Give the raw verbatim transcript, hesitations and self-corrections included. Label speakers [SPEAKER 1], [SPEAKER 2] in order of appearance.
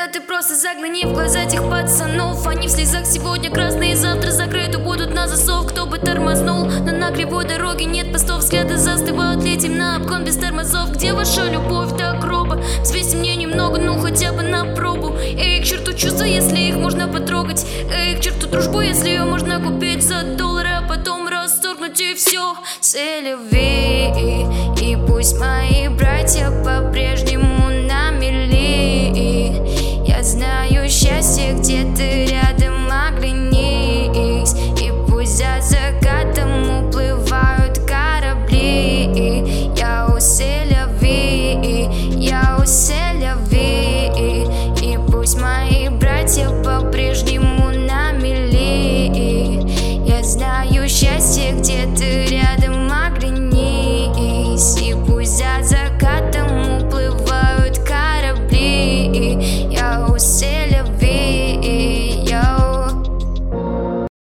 [SPEAKER 1] ты просто загляни в глаза этих пацанов. Они в слезах сегодня красные, завтра закрыты будут на засов. Кто бы тормознул, но на кривой дороге нет постов. Взгляды застывают, летим на обгон без тормозов. Где ваша любовь так робо? Взвесьте мне немного, ну хотя бы на пробу. Эй, к черту чувства, если их можно потрогать. Эй, к черту дружбу, если ее можно купить за доллар, а потом расторгнуть и все. Целюви, и пусть мои братья по-прежнему на мели. Я знаю счастье, где ты рядом.